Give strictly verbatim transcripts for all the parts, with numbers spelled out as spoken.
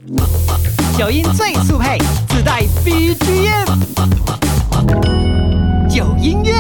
九音最速配，自带 B G M。有音乐，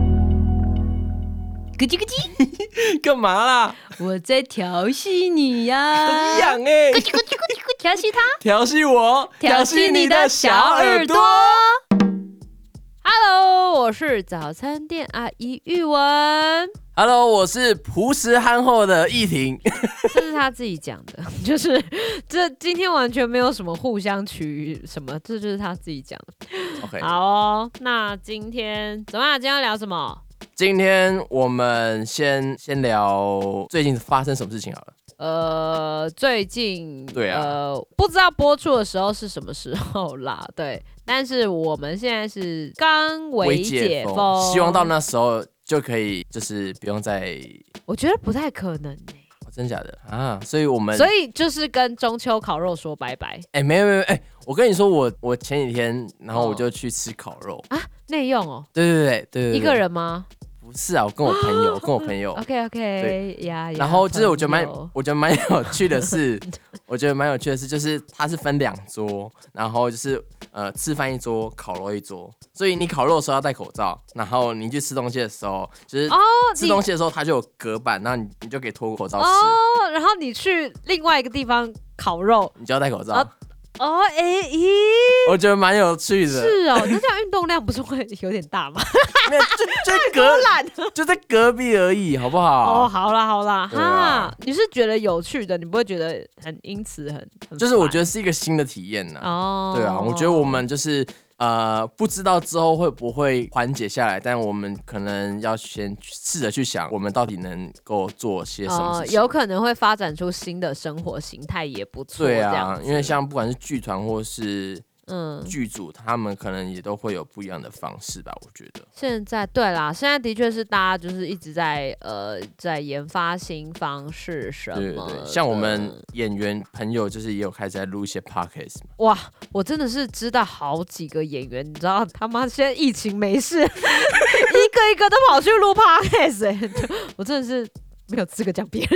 咯叽咯叽， 干嘛啦？ 我在调戏你呀！ 很痒哎！ 咯叽咯叽咯叽咯叽，调戏他， 调戏我， 调戏你的小耳朵。Hello， 我是早餐店阿姨玉文。 Hello， 我是朴实憨厚的易婷。 这是他自己讲的，就是这今天完全没有什么互相取什么，这就是他自己讲的。 OK， 好哦，那今天怎么样？今天要聊什么？ 今天我们先先聊最近发生什么事情好了。 呃，最近对啊， 呃，不知道播出的时候是什么时候啦，对。但是我们现在是刚微解封， 解希望到那时候就可以，就是不用再。 我觉得不太可能欸。 哦、真假的啊？所以我们所以就是跟中秋烤肉说拜拜。 哎、欸，没有没有哎、欸，我跟你说，我我前几天，然后我就去吃烤肉、 哦、啊，内用哦。 对对对对对， 一个人吗？ 不是啊，我跟我朋友，跟我朋友。 OK OK，呀， 然后就是我觉得蛮，我觉得蛮有趣的是，我觉得蛮有趣的是，就是它是分两桌，然后就是呃吃饭一桌，烤肉一桌，所以你烤肉的时候要戴口罩，然后你去吃东西的时候，就是吃东西的时候它就有隔板，然后你你就可以脱口罩吃。 哦，然后你去另外一个地方烤肉， 你就要戴口罩。 哦哦，哎、欸、咦， 我觉得蛮有趣的。 是哦，那这样运动量不是会有点大吗？ 没有，就就隔就在隔壁而已，好不好？ 哦，好啦好啦，哈、啊，你是觉得有趣的，你不会觉得很因此很，很就是我觉得是一个新的体验呢。哦，对啊，我觉得我们就是呃，不知道之后会不会缓解下来，但我们可能要先试着去想，我们到底能够做些什么事情。 呃、有可能会发展出新的生活形态，也不错。 对啊，因为像不管是剧团或是嗯剧组，他们可能也都会有不一样的方式吧，我觉得。 现在对啦，现在的确是大家就是一直在呃在研发新方式什么。 对对对，像我们演员朋友就是也有开始在录一些 podcast 嘛。 哇，我真的是知道好几个演员，你知道他妈现在疫情没事，一个一个都跑去录 podcast， 哎、欸，我真的是没有资格讲别人。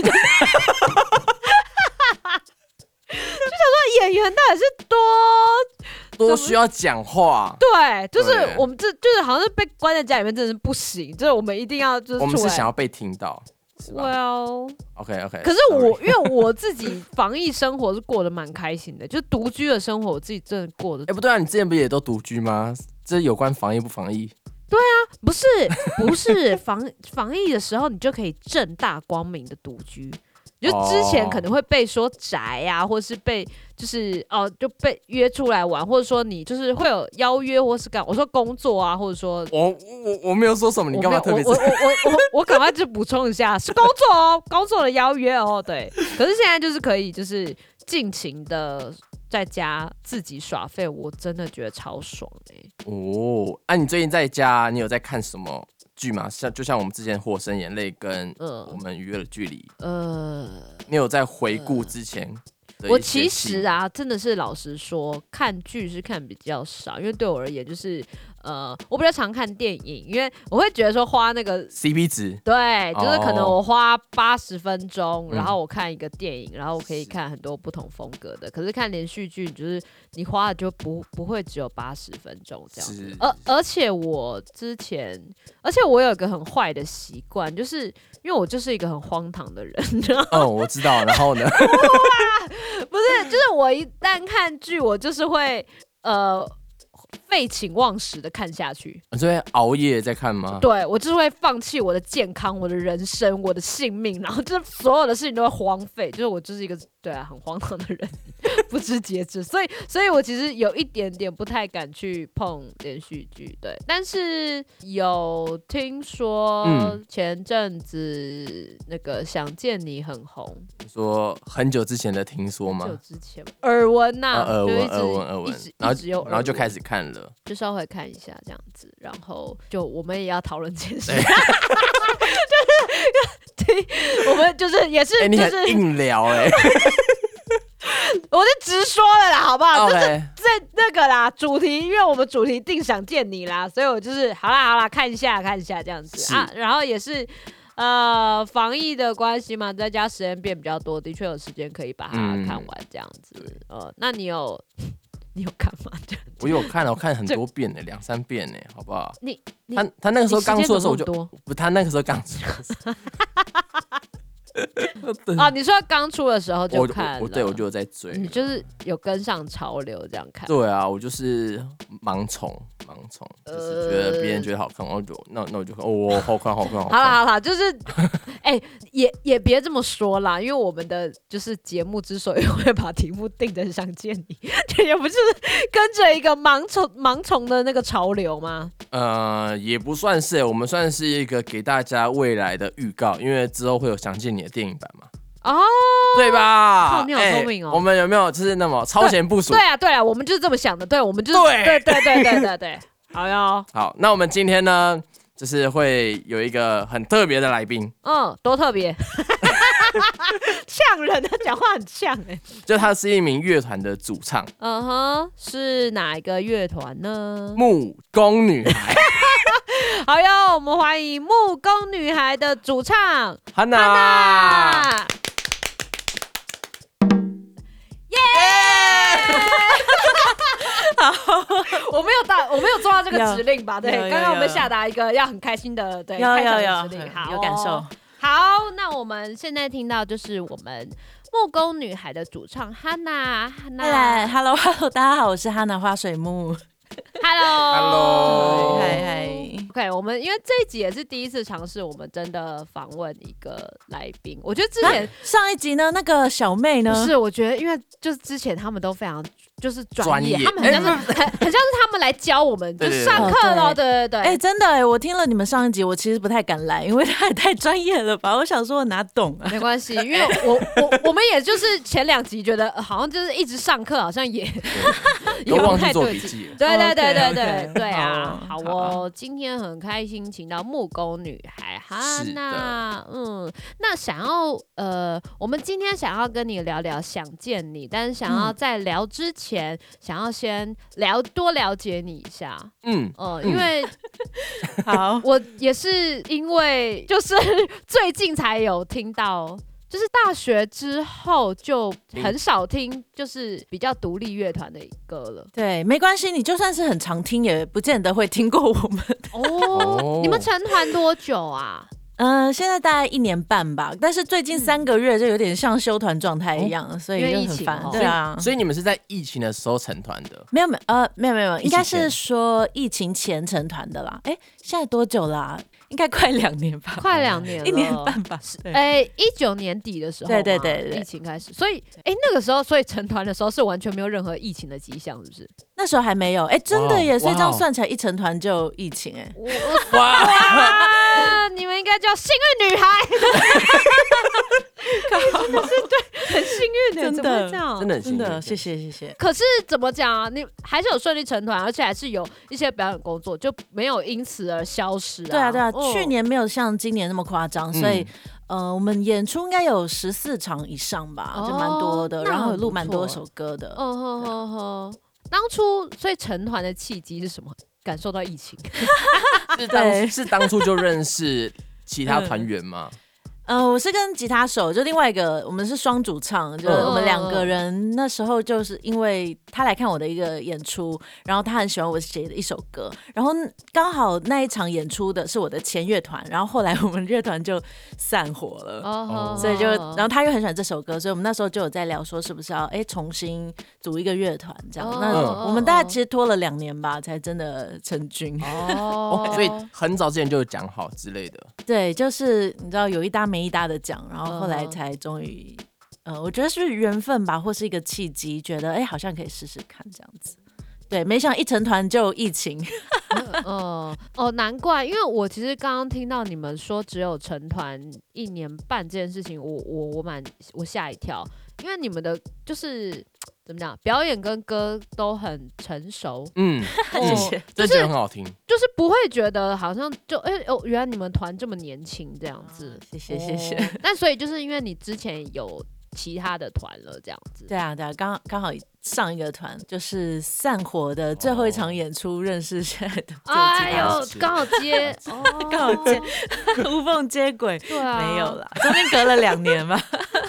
就想说演员到底是多多需要讲话， 对，就是我们这就是好像是被关在家里面，真的是不行，就是我们一定要就是我们是想要被听到。 Well， OK OK。 可是我因为我自己防疫生活是过得蛮开心的，就是独居的生活我自己真的过得。 哎、欸，不对啊，你之前不是也都独居吗？这有关防疫不防疫？ 对啊，不是不是防防疫的时候，你就可以正大光明的独居。就之前可能会被说宅啊，或是被就是哦、呃、就被约出来玩，或者说你就是会有邀约或是干，我说工作啊，或者说我我我没有说什么，你干嘛特别？ 我我我我我我赶快就补充一下，是工作哦，工作的邀约哦，对。可是现在就是可以就是尽情的在家自己耍废，我真的觉得超爽哎、欸。 哦，啊，你最近在家，你有在看什么剧吗？像就像我们之前《火神眼泪》跟我们《娱乐的距离》，呃，你有在回顾之前的一些？ 我其实啊，真的是老实说，看剧是看比较少，因为对我而言，就是呃，我比较常看电影，因为我会觉得说花那个 C P 值， 对，就是可能我花八十分钟， 哦、 然后我看一个电影，然后我可以看很多不同风格的。可是看连续剧，就是你花的就不不会只有八十分钟这样子。而而且我之前，而且我有一个很坏的习惯，就是因为我就是一个很荒唐的人。 哦，我知道。然后呢？ 不是，就是我一旦看剧，我就是会呃。废寝忘食的看下去， 你是会熬夜在看吗？ 对，我就是会放弃我的健康、我的人生、我的性命，然后就是所有的事情都会荒废。就是我就是一个对啊很荒唐的人，不知节制，所以所以我其实有一点点不太敢去碰连续剧，对。但是有听说前阵子那个《想见你》很红， 你说很久之前的听说吗？ 很久之前耳闻呐， 耳闻耳闻耳闻，然后然后就开始看了。 就稍微看一下这样子，然后就我们也要讨论这件事，就是我们就是也是， 欸、你很硬聊哎、欸， 我就直说了啦，好不好？ Okay. 就是在那个啦主题，因为我们主题定想见你啦，所以我就是好啦好啦看一下看一下这样子啊，然后也是呃，防疫的关系嘛，在家时间变比较多，的确有时间可以把它看完这样子。嗯、呃，那你有你有看吗？ 我有看，我看很多遍呢，两三遍呢，好不好？ 你, 你他他那个时候刚出的时候我就多不，他那个时候刚出的时候。 哦，你说刚出的时候就看了， 我我对我就有在追， 你就是有跟上潮流这样看。 对啊，我就是盲从，盲从，就是觉得别人觉得好看，我就那那我就看，哦，好看，好看，好看。 好了好了，就是，哎、欸，也也别这么说啦，因为我们的就是节目之所以会把题目定得想见你，也不是跟着一个盲从盲从的那个潮流吗？ 呃，也不算是，我们算是一个给大家未来的预告，因为之后会有想见你的电影版嘛。哦，对吧？ 靠，你好聪明哦、 欸！我们有没有就是那么超前部署？ 对啊，对啊，我们就是这么想的。对，我们就是对对对对对对对。好哟。 好，那我们今天呢，就是会有一个很特别的来宾。 嗯，多特别？呛人，他讲话很呛哎、欸。 就他是一名乐团的主唱。 嗯哼，是哪一个乐团呢？ 木工女孩。 好哟，我们欢迎木工女孩的主唱汉娜。 耶！好，我没有到，我没有做到这个指令吧？对，刚刚我们下达一个要很开心的对开场的指令，好， 有感受。 好，那我们现在听到就是我们木工女孩的主唱汉娜。汉娜 ，Hello Hello， 大家好，我是汉娜花水木。 Hello， 嗨嗨 ，OK， 我们因为这一集也是第一次尝试，我们真的访问一个来宾。我觉得之前、啊、 上一集呢，那个小妹呢， 不是，我觉得因为就是之前他们都非常就是专业， 业他们很像是、欸、很很像是他们来教我们，就上课咯，对对对。 哎、欸，真的哎、欸，我听了你们上一集，我其实不太敢来，因为他也太专业了吧？我想说我哪懂啊？ 没关系，因为我我我们也就是前两集觉得、呃、好像就是一直上课，好像也都忘记做笔记了。 对对对对对 okay, okay. 对啊，好哦，今天很开心请到木工女孩汉娜，嗯，那想要呃，我们今天想要跟你聊聊想见你，但是想要在聊之前，嗯、想要先了多了解你一下，嗯呃，因为好， 我也是因为就是最近才有听到。就是大学之后就很少听，就是比较独立乐团的歌了。 对，没关系，你就算是很常听，也不见得会听过我们。 哦，你们成团多久啊？ 嗯、呃，现在大概一年半吧，但是最近三个月就有点像休团状态一样，嗯、所以就很烦。对啊， 所以你们是在疫情的时候成团的？ 没有没有呃没有没有，应该是说疫情前成团的啦。哎，现在多久啦、啊？应该快两年吧， 快两年了， 一年半吧。 哎，一九年底的时候， 对对对对， 疫情开始，所以哎那个时候，所以成团的时候是完全没有任何疫情的迹象，是不是？ 那时候还没有，哎，真的耶！所以这样算起来，一成团就疫情，哎， 哇哇！你们应该叫幸运女孩，真的是对，很幸运的， 真的怎么会这样？ 真的真的，谢谢谢谢。 可是怎么讲啊？你还是有顺利成团，而且还是有一些表演工作，就没有因此而消失啊。 对啊对啊， 哦、 去年没有像今年那么夸张，所以。嗯呃，我们演出应该有十四场以上吧，哦、就蛮多的，然后有录蛮多首歌的。 哦吼吼吼！当初所以成团的契机是什么？感受到疫情？ 是当是当初就认识其他团员吗？ 嗯呃，我是跟吉他手，就另外一个，我们是双主唱，就是我们两个人那时候就是因为他来看我的一个演出，然后他很喜欢我写的一首歌，然后刚好那一场演出的是我的前乐团，然后后来我们乐团就散伙了，哦、所以就然后他又很喜欢这首歌，所以我们那时候就有在聊说是不是要哎重新组一个乐团这样，哦、那我们大概其实拖了两年吧，才真的成军。 哦，所以很早之前就有讲好之类的。 对，就是你知道有一搭没一搭的讲，然后后来才终于，呃，我觉得是缘分吧，或是一个契机，觉得哎、欸，好像可以试试看这样子。对，没想到一成团就疫情。 哦哦，难怪，因为我其实刚刚听到你们说只有成团一年半这件事情，我我我蛮我吓一跳，因为你们的就是怎么讲，表演跟歌都很成熟。 嗯，谢谢，这句很好听， 就是不会觉得好像就哎、欸、哦，原来你们团这么年轻这样子。 哦、谢谢谢谢。 那、哦、所以就是因为你之前有其他的团了，这样子。 对啊，对啊，刚刚好上一个团就是散伙的最后一场演出，认识现在的哎呦，刚好接，哦， 刚好接无缝接轨， 对啊， 没有啦，中间隔了两年吧。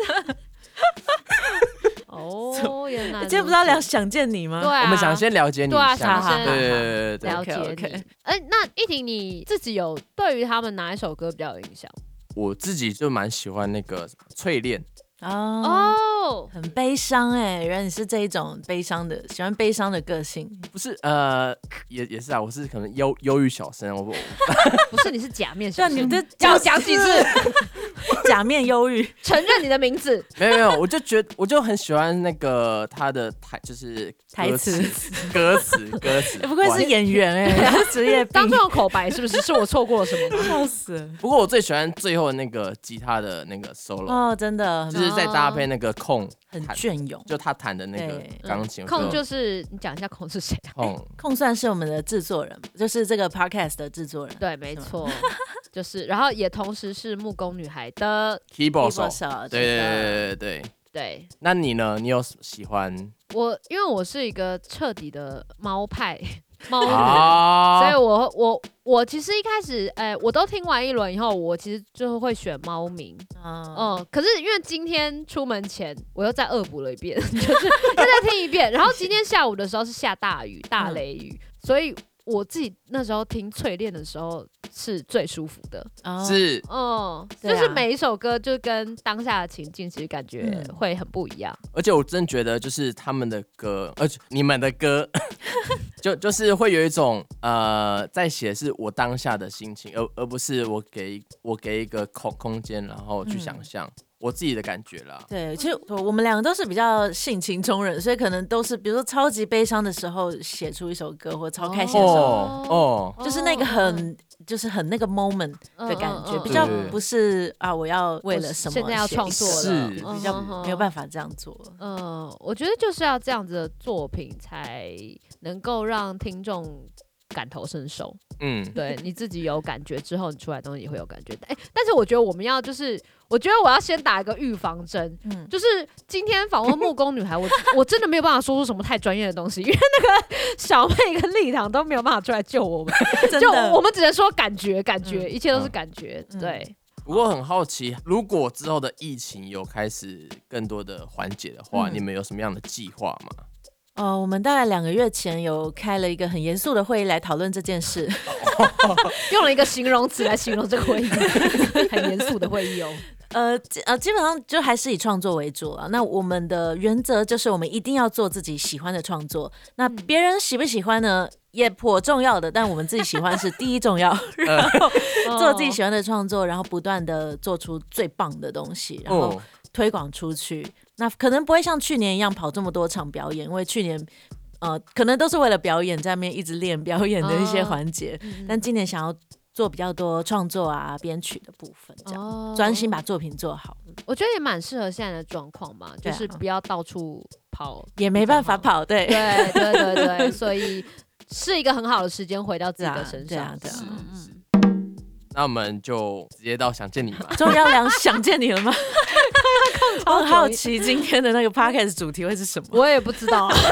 哦，原来今天不是要聊想见你吗？ 对啊， 我们想先了解你对啊， 一下， 想先对对对对了解 OK，OK 你。哎，那依婷你自己有对于他们哪一首歌比较有印象？ 我自己就蛮喜欢那个淬炼。 哦， 哦， 很悲伤哎，原来你是这一种悲伤的，喜欢悲伤的个性。 不是呃，也也是啊，我是可能忧忧郁小生，我不不是，你是假面小生， 对，你的要讲几次？ 假面忧郁， 承认你的名字。 没有没有，我就觉得我就很喜欢那个他的台，就是歌台词歌词歌词。 不愧是演员哎，职业病当初用口白是不是？是我错过了什么吗？ 笑死了。 不过我最喜欢最后那个吉他的那个 solo，、 哦，真的就是在搭配那个控很弹隽永。 就他弹的那个对钢琴。 控就是你讲一下控是谁啊？ 控控算是我们的制作人，就是这个 podcast 的制作人。 对，没错，就是，然后也同时是木工女孩的， keyboard 手， 手， 对对对对对。 对那你呢？你有喜欢我，因为我是一个彻底的猫派猫女。 啊？ 所以我我我其实一开始，哎、我都听完一轮以后，我其实就会选猫名， 嗯， 嗯，可是因为今天出门前我又再恶补了一遍，就是又再听一遍，然后今天下午的时候是下大雨，大雷雨，所以我自己那时候听淬炼的时候是最舒服的， 哦是嗯， 对啊就是每一首歌就跟当下的情境其实感觉嗯会很不一样， 而且我真觉得，就是他们的歌，而且你们的歌，就就是会有一种呃，在写是我当下的心情，而而不是我给我给一个空空间，然后去想象、我自己的感觉啦。 对，其实我们两个都是比较性情中人，所以可能都是比如说超级悲伤的时候写出一首歌，或超开心的时候， 哦哦， 就是那个很就是很那个 moment 的感觉， 嗯嗯嗯比较对不是啊，我要为了什么现在要写创作了， 是比较嗯没有办法这样做。 嗯，我觉得就是要这样子的作品才能够让听众感同身受。 嗯， 对你自己有感觉之后，你出来的东西也会有感觉。哎、但是我觉得我们要就是，我觉得我要先打一个预防针， 嗯就是今天访问木工女孩，我我真的没有办法说出什么太专业的东西，因为那个小妹跟立堂都没有办法出来救我们，就真的我们只能说感觉，感觉， 嗯一切都是感觉。 嗯对， 不过很好奇，如果之后的疫情有开始更多的缓解的话， 嗯你们有什么样的计划吗？ 哦，我们大概两个月前有开了一个很严肃的会议来讨论这件事。 用了一个形容词来形容这个会议，很严肃的会议哦。 呃基呃，基本上就还是以创作为主了。那我们的原则就是，我们一定要做自己喜欢的创作。那别人喜不喜欢呢，也颇重要的，但我们自己喜欢是第一重要。然后做自己喜欢的创作，然后不断的做出最棒的东西，然后哦， 推广出去。那可能不会像去年一样跑这么多场表演，因为去年呃可能都是为了表演在那边一直练表演的一些环节， 嗯但今年想要做比较多创作啊编曲的部分，这样哦专、心把作品做好， 我觉得也蛮适合现在的状况嘛，就对啊是不要到处跑， 也没办法跑，对对对对对，所以是一个很好的时间回到自己的身上。 对啊对啊是嗯嗯是。那我们就直接到想见你吧。 终于要聊想见你了吗？我很好久奇今天的那个 podcast 主题会是什么。 我也不知道，我一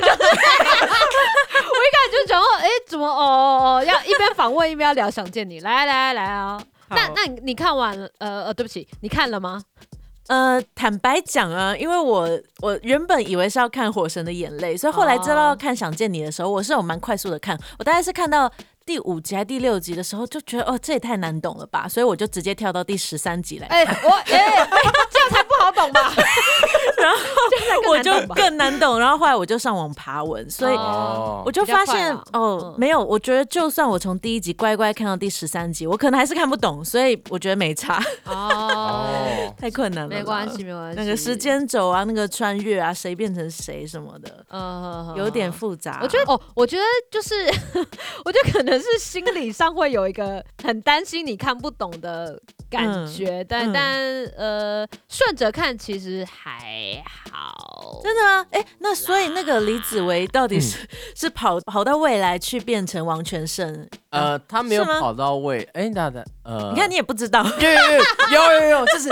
开始就想说，哎、怎么哦哦哦，要一边访问一边要聊想见你，来来来来啊！那那你你看完了？呃呃，对不起，你看了吗？ 呃，坦白讲啊，因为我我原本以为是要看《火神的眼泪》，所以后来知道要看《想见你》的时候，我是有蛮快速的看，我大概是看到第五集还第六集的时候，就觉得哦，这也太难懂了吧，所以我就直接跳到第十三集来看。 哎、我哎、哎这样才不好懂吧？ 然后我就更更难懂，然后后来我就上网爬文，所以哦我就发现比较快啦哦嗯， 没有，我觉得就算我从第一集乖乖看到第十三集，我可能还是看不懂，所以我觉得没差， 哦， 哦， 太困难了， 没关系，。没关系。 那个时，间轴啊，那个穿越啊，谁变成谁什么的， 嗯有点复杂。 我觉得哦，我觉得就是，我觉得可能是心理上会有一个很担心你看不懂的感觉，但、 嗯但呃，顺着看其实还好。 真的吗？哎、那所以那个李子维到底是、是跑跑到未来去变成王全胜？ 呃，他没有是吗跑到位，哎，那的，呃， 你看你也不知道， 有有有有有有，就是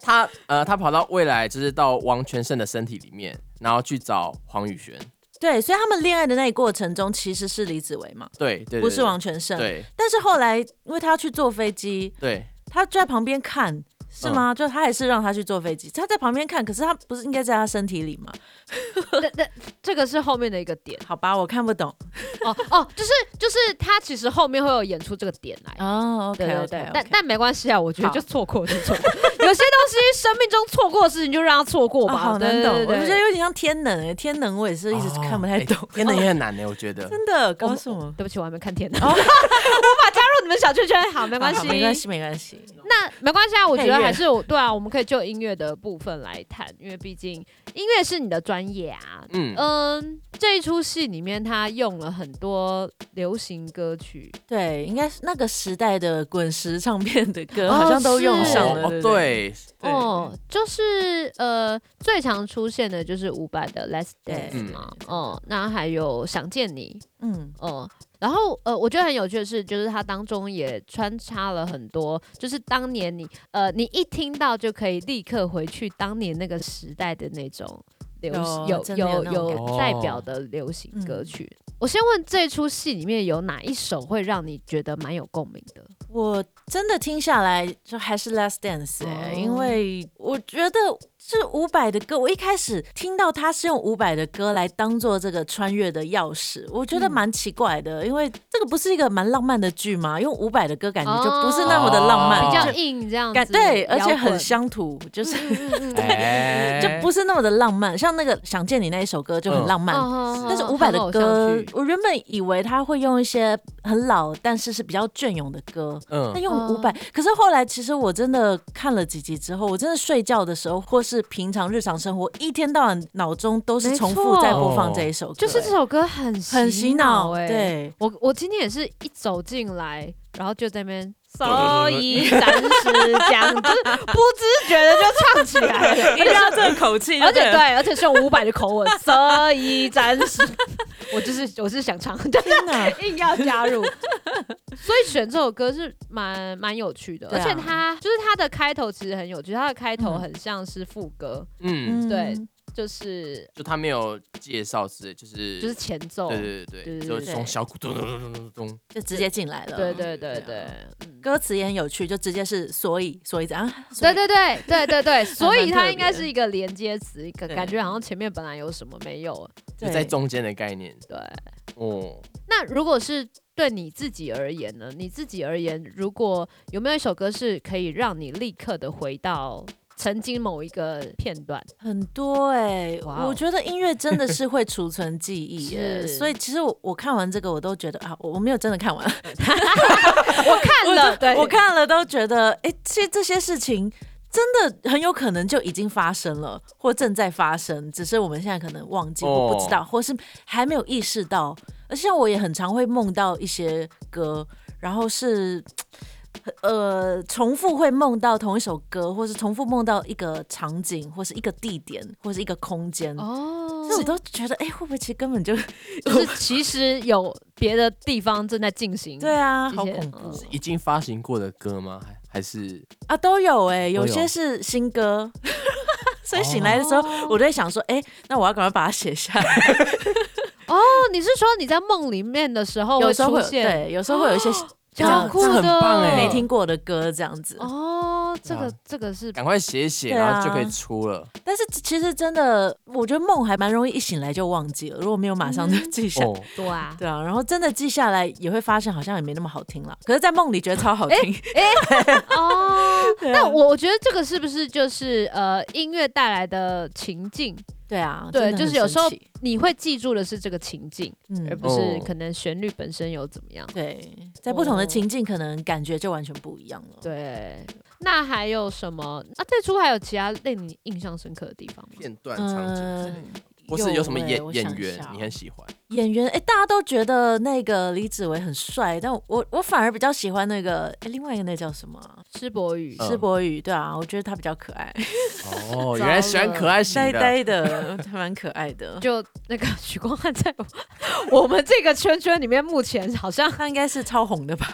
他呃，他跑到未来，就是到王全胜的身体里面，然后去找黄宇轩。 对，所以他们恋爱的那一过程中，其实是李子维嘛， 对 对, 对， 不是王全胜。 对， 但是后来因为他要去坐飞机， 对， 他就在旁边看。是吗？嗯、就他还是让他去坐飞机，他在旁边看，可是他不是应该在他身体里吗？ 这这这个是后面的一个点， 好吧，我看不懂。 哦哦，就是就是他其实后面会有演出这个点来。 哦 ，OK， 对对 okay, 对 okay. 但但没关系啊，我觉得就错过就错过。有些东西生命中错过的事情就让他错过吧。 哦、好难懂， 对对对对我觉得有点像天能诶、欸，天能我也是一直看不太懂。哦欸、天能也很难诶、欸，我觉得。 真的，告诉我。 对不起，我还没看天能，哦、无法加入你们小圈圈。好，没关系， 没关系，没关系。 那没关系啊，我觉得还是我对啊，我们可以就音乐的部分来谈，因为毕竟音乐是你的专业啊。嗯嗯，这一出戏里面他用了很多流行歌曲， 对，应该是那个时代的滚石唱片的歌，好像都用上了。 哦， 对对， 哦，就是呃，最常出现的就是伍佰的《Let's Dance》嘛，哦、嗯，那还有《想见你》，嗯，哦、嗯。然后呃，我觉得很有趣的是，就是它当中也穿插了很多，就是当年你呃，你一听到就可以立刻回去当年那个时代的那种流行，有有 有, 有代表的流行歌曲。哦嗯、我先问这出戏里面有哪一首会让你觉得蛮有共鸣的？ 我真的听下来就还是 Last Dance 哎、欸，哦、因为我觉得是伍佰的歌。我一开始听到他是用伍佰的歌来当做这个穿越的钥匙，我觉得蛮奇怪的，嗯、因为这个不是一个蛮浪漫的剧吗？用伍佰的歌感觉就不是那么的浪漫， 哦、比较硬这样子， 对，而且很乡土，就是、嗯、就不是那么的浪漫。像那个《想见你》那一首歌就很浪漫，嗯、但是伍佰的歌，我原本以为他会用一些很老但是是比较隽永的歌。嗯，但用伍佰，嗯、可是后来其实我真的看了几集之后，我真的睡觉的时候，或是平常日常生活，一天到晚脑中都是重复在播放这一首歌， 就是这首歌很很洗脑哎、欸。 对， 我我今天也是一走进来，然后就在那边。所以暂时讲，就是不知觉的就唱起来了， 一定要这个口气， 而且对，而且是用伍佰的口吻。所以暂时，我就是我是想唱，真的硬要加入，所以选这首歌是蛮蛮有趣的，啊、而且它就是它的开头其实很有趣，它的开头很像是副歌，嗯，对。就是就他没有介绍之，就是就是前奏， 对对对对，就是从小鼓咚咚咚咚咚， 就直接进来了。 对对对对， 歌词也很有趣，就直接是所以所以这样。 对对对对对对，所以它应该是一个连接词，一个感觉好像前面本来有什么没有， 就在中间的概念。 对，哦，那如果是对你自己而言呢？你自己而言，如果有没有一首歌是可以让你立刻的回到曾经某一个片段？ 很多哎、欸， Wow 我觉得音乐真的是会储存记忆耶、欸，所以其实我我看完这个我都觉得啊，我没有真的看完， 我看了，对， 我看了都觉得，哎、欸，其实这些事情真的很有可能就已经发生了，或正在发生，只是我们现在可能忘记或不知道， oh. 或是还没有意识到。而且我也很常会梦到一些歌，然后是。呃，重复会梦到同一首歌，或是重复梦到一个场景，或是一个地点，或是一个空间。哦，所以我都觉得，哎、欸，会不会其实根本就就是其实有别的地方正在进行？ 对啊，好恐怖！ 是已经发行过的歌吗？还是啊，都有哎、欸，有些是新歌。所以醒来的时候，哦、我就会想说，哎、欸，那我要赶快把它写下来。 哦，你是说你在梦里面的时候会出现？ 对，有时候会有一些。哦超酷的， 很棒哎！ 没听过的歌这样子哦，这个这个是赶快写写，然后就可以出了。 但是其实真的，我觉得梦还蛮容易一醒来就忘记了，如果没有马上就记下来。 嗯、对啊， 对啊，然后真的记下来也会发现好像也没那么好听了，可是，在梦里觉得超好听。 哎、欸欸、哦，那我我觉得这个是不是就是呃音乐带来的情境？ 对啊， 对，就是有时候你会记住的是这个情境，嗯、而不是可能旋律本身有怎么样。 对，在不同的情境，可能感觉就完全不一样了。 对，那还有什么？啊，这出还有其他令你印象深刻的地方吗？ 片段场景之类的。嗯或是有什么演、欸、演员你很喜欢？ 演员哎、欸，大家都觉得那个李子维很帅，但我我反而比较喜欢那个哎、欸，另外一个那叫什么？ 施柏宇。 施柏宇，对啊，我觉得他比较可爱。 哦，原来喜欢可爱型的， 呆呆的，他蛮可爱的。 就那个许光汉在我们这个圈圈里面，目前好像他应该是超红的吧？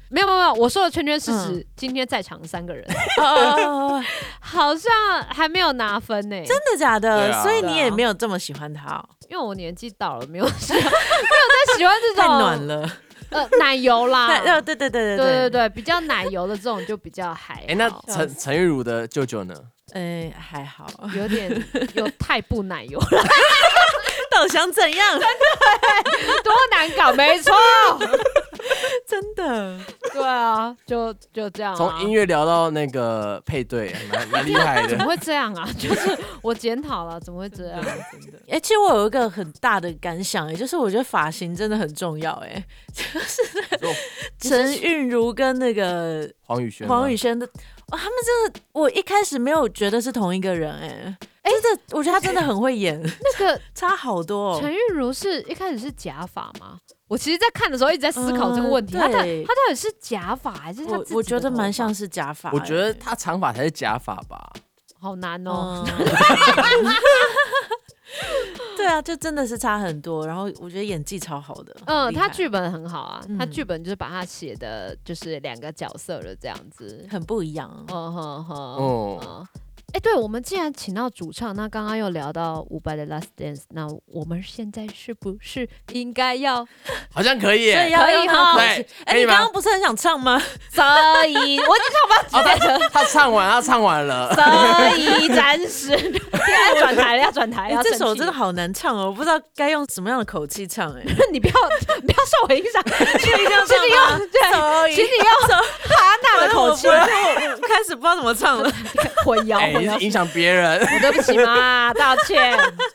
没有没有没有，我说的圈圈是指、 嗯、 今天在场的三个人， 哦好像还没有拿分呢、欸。 真的假的？ 啊、 所以你也没有这么喜欢他、哦？ 因为我年纪到了，没有喜欢没有在喜欢这种太暖了。 呃，奶油啦， 对对对对对对对对，比较奶油的这种就比较还好。 哎、欸，那陈陈玉茹的舅舅呢？ 哎、欸，还好， 有点有太不奶油了。 到底想怎样？真的，多难搞，没错， 真的。对啊，就就这样、啊。 从音乐聊到那个配对，蛮蛮厉害的。 怎么会这样啊？就是我检讨了，怎么会这样？真的。 哎、欸，其实我有一个很大的感想，哎，就是我觉得发型真的很重要，哎，就是陈韵如跟那个黄宇轩， 黄宇轩的。哦，他们真的，我一开始没有觉得是同一个人、欸，哎，哎，真的，我觉得他真的很会演， 那个差好多、哦。 陈韵如是一开始是假发吗？我其实，在看的时候一直在思考这个问题， 嗯、 他到他到底是假发还是他自己的头发？ 我我觉得蛮像是假发、欸， 我觉得他长发才是假发吧， 好难哦。 嗯对啊，就真的是差很多，然后我觉得演技超好的。 嗯，他剧本很好啊， 嗯、 他剧本就是把他写的就是两个角色的这样子， 很不一样。 嗯哼哼， 哦。 哎、欸，对，我们既然请到主唱，那刚刚又聊到伍佰的《Last Dance》，那我们现在是不是应该要？ 好像可以耶， 可以哈。 对， 哎、欸，你刚刚不是很想唱吗？ 所以我已经唱完了。 哦，他唱完，他唱完了。 所以暂时要转台了，要转台。 欸、这首真的好难唱哦，我不知道该用什么样的口气唱、欸。哎， 你不要不要受我影响， 请你用， 请你用，对，请你用哈娜的口气。 我我开始不知道怎么唱了， 混淆。 欸、你是影响别人， 我对不起嘛，道歉。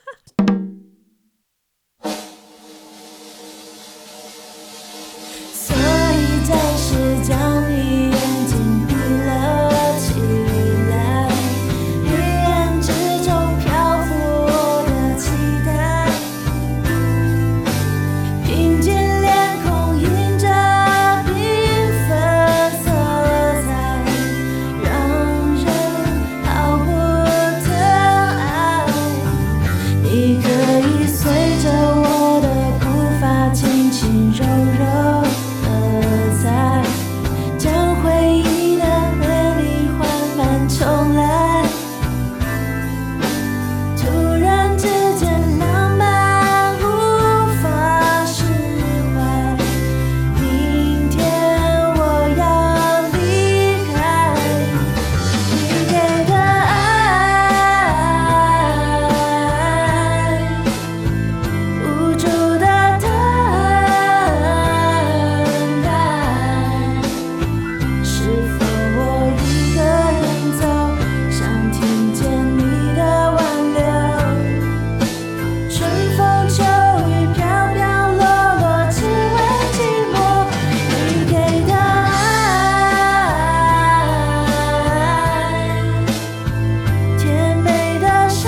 所以暂时将你眼睛闭了起来，黑暗之中漂浮我的期待，凭借脸孔映着缤纷色彩，让人好不得爱。你可以随着我的步伐轻轻柔柔地在，将回忆的美丽缓慢重来。突然之间浪漫无法释怀，明天我要离开。你给的爱，无助的等待，是否我一个人走，想听见你的挽留？春风秋雨飘飘落落，只为寂寞。你给的爱，甜美的伤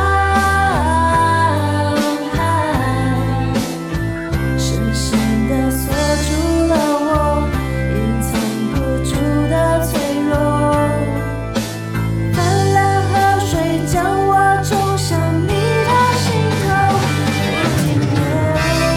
害，深深地锁住了我隐藏不住的脆弱。泛滥河水将我冲向你的心头，不停留。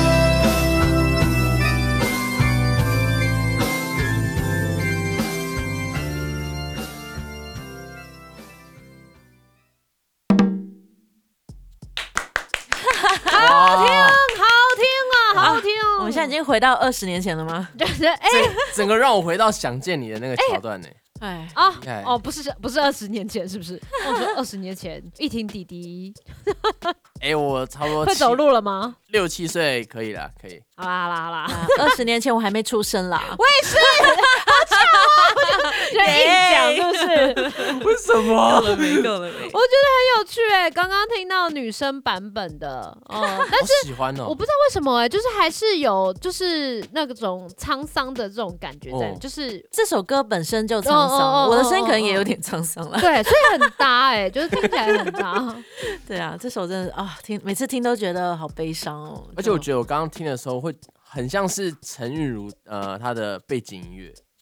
好听，好听啊，好听哦！ 我们现在已经回到二十年前了吗？ 就是哎整整个让我回到想见你的那个桥段呢。 哎， 啊厉害哦，不是不是二十年前，是不是？我觉得二十年前，一婷弟弟哎、我差不多七会走路了吗？ 六七岁可以啦，可以。 好啦好啦好啦， 二十年前我还没出生啦。 我也是，好巧哦，就硬讲是不是？ 为什么？ 够了没？够了没？ 我觉得很有趣哎，刚刚听到女生版本的，哦，但好喜欢哦。 我不知道为什么哎，就是还是有就是那种沧桑的这种感觉在， 哦就是这首歌本身就沧哦哦桑， 哦我的声音可能也有点沧桑了。 对，所以很搭哎，就是听起来很搭。 对啊，这首真的啊，听每次听都觉得好悲伤哦。 而且我觉得我刚刚听的时候会很像是陈韵如呃她的背景音乐，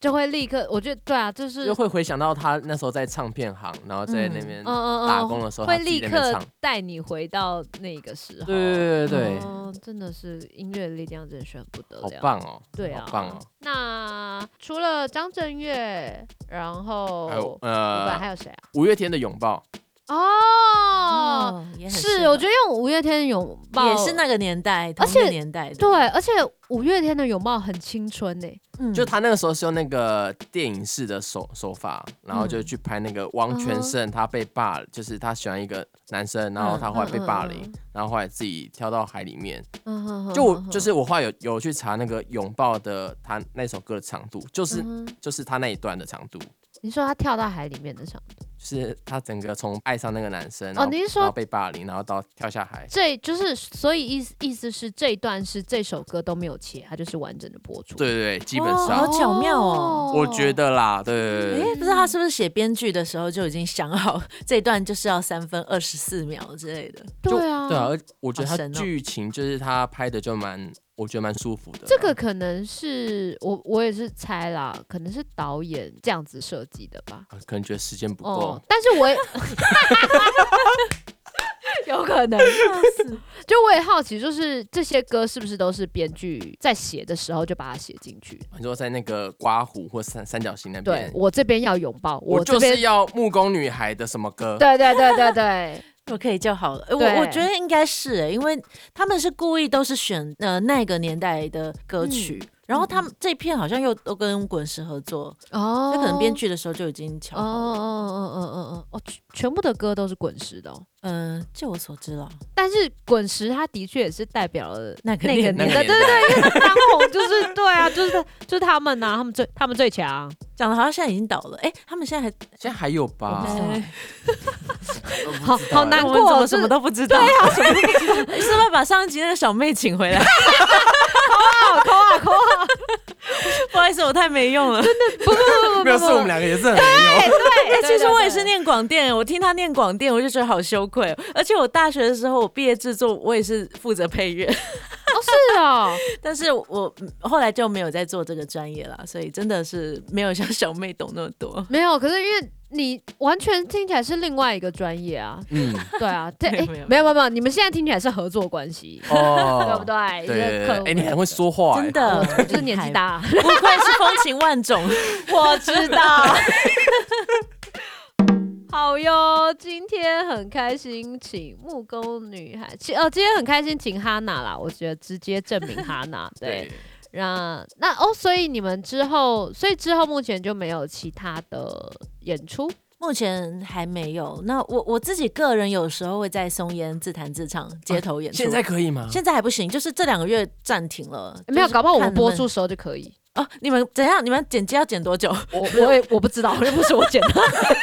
就会立刻，我觉得对啊，就是就会回想到他那时候在唱片行，然后在那边嗯嗯嗯打工的时候， 会他自己立刻在那边唱。 带你回到那个时候。 对对对对对， 哦，真的是音乐的力量，真的是很不得好了。 棒哦， 对啊， 好棒哦。 那除了张震岳，然后还有五百呃， 还有谁啊？ 五月天的拥抱， 哦， 也很是， 适合我觉得用五月天的拥抱也是那个年代，同而且个年代的。 对，而且五月天的拥抱很青春呢。 嗯就他那个时候是用那个电影式的手手法，然后就去拍那个王全胜，他被霸，就是他喜欢一个男生，然后他后来被霸凌，然后后来自己跳到海里面。 嗯哼哼就我哼就是我后来有有去查那个拥抱的他那首歌的长度，就是嗯哼就是他那一段的长度。 你说他跳到海里面的场景， 就是他整个从爱上那个男生，然后你是说然后被霸凌，然后到跳下海。 这就是所以意思意思是这一段是这首歌都没有切，它就是完整的播出。 对对对，基本哦上、 好巧妙哦我觉得啦，对对对哎、 对不知道他是不是写编剧的时候就已经想好这一段就是要三分二十四秒之类的？ 就对啊， 对啊，而我觉得他好神哦剧情就是他拍的就蛮，我觉得蛮舒服的啦。 这个可能是我我也是猜啦，可能是导演这样子设计的吧。 啊可能觉得时间不够。 哦，但是我也有可能，就我也好奇，就是这些歌是不是都是编剧在写的时候就把它写进去？ 你说在那个刮胡或三三角形那对边， 我这边要拥抱， 我这边就是要木工女孩的什么歌？ 对对对对对， 我可以就好了。呃对我我觉得应该是、欸，因为他们是故意都是选呃那个年代的歌曲， 嗯然后他们这片好像又都跟滚石合作， 哦所以可能编剧的时候就已经瞧哦好了。 哦哦哦哦哦哦，全全部的歌都是滚石的哦。 嗯、就我所知了， 但是滚石它的确也是代表了那个那个年代年代，对对对，因为当红就是对啊，就是就是他们呐、他们最他们最强。 讲的好像现在已经倒了。哎、他们现在还现在还有吧？ 我不知道哎我不知道好好难欸过我们怎么这什么都不知道？对啊，什么都不知道。是不是要把上一集那个小妹请回来？ 扣啊扣啊， 不好意思，我太没用了。 没有，是我们两个也是很没有。 对哎，其实我也是念广电，我听他念广电，我就觉得好羞愧哦。而且我大学的时候，我毕业制作，我也是负责配乐， 哦是哦， 但是我嗯后来就没有再做这个专业啦，所以真的是没有像小妹懂那么多。 没有，可是因为你完全听起来是另外一个专业啊。 嗯， 对啊，对，哎， 没有没有没有没有没有，你们现在听起来是合作关系， 哦， 对不对？ 对对对， 这个哎，你很会说话，哎真的， 我就是年纪大， 不愧是风情万种。 我知道。好哟，今天很开心，请木工女孩，其呃，今天很开心请哈娜啦，我觉得直接证明哈娜对。 对， 那那哦，所以你们之后，所以之后目前就没有其他的演出目前还没有。那我我自己个人有时候会在松烟自弹自唱街头演出， 现在可以吗？ 现在还不行，就是这两个月暂停了。 没有， 就是搞不好我看能不能们播出时候就可以。 哦。你们怎样？你们剪辑要剪多久？ 我我也我不知道，又不是我剪的。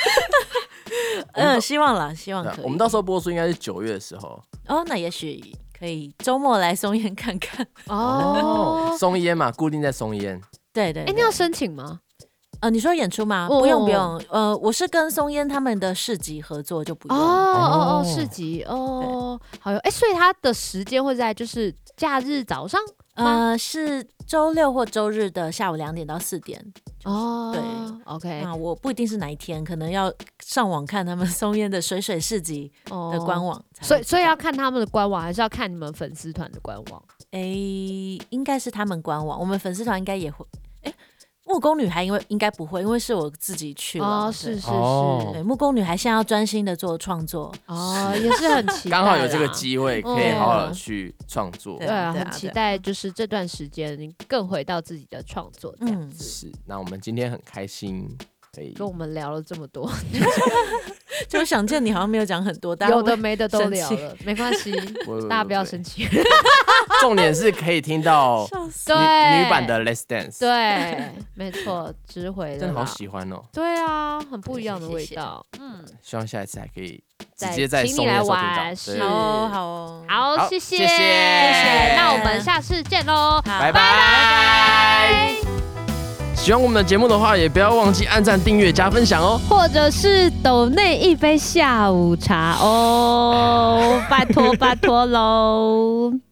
嗯，希望啦，希望可以。 对啊我们到时候播出应该是九月的时候。 哦，那也许可以周末来松烟看看。 哦， 松烟嘛，固定在松烟。 对对哎，你要申请吗？ 呃，你说演出吗？ 哦不用不用。呃，我是跟松烟他们的市集合作，就不哦用。 哦哦，市集哦，好哟。哎，所以他的时间会在就是假日早上呃，是周六或周日的下午两点到四点。 哦， 对 ，OK， 那我不一定是哪一天，可能要上网看他们松烟的水水市集哦的官网才会知道。 所以所以要看他们的官网，还是要看你们粉丝团的官网？ 诶，应该是他们官网，我们粉丝团应该也会。诶，木工女孩因为应该不会，因为是我自己去了。 哦， 对是是哦对，木工女孩现在要专心的做创作。 哦，也是很期待啦， 刚好有这个机会，可以嗯好好的去创作。 对啊， 对啊很期待，就是这段时间你更回到自己的创作这样嗯， 子。 是，那我们今天很开心，可以跟我们聊了这么多， 就想见你好像没有讲很多，大家会有的没的都生气聊了，没关系， 不大家不要对生气。 重点是可以听到笑死。 对女女版的 Let's Dance， 对，没错，值回真的好了啦。 喜欢哦。 对啊，很不一样的谢谢味道。嗯， 希望下一次还可以直再接在请你来松烟的时候听玩到。 是对好哦，好哦， 好， 好谢谢， 谢谢那我们下次见喽， 拜拜。喜欢我们的节目的话，也不要忘记按赞、订阅、加分享哦。 或者是抖内一杯下午茶哦，拜托拜托喽。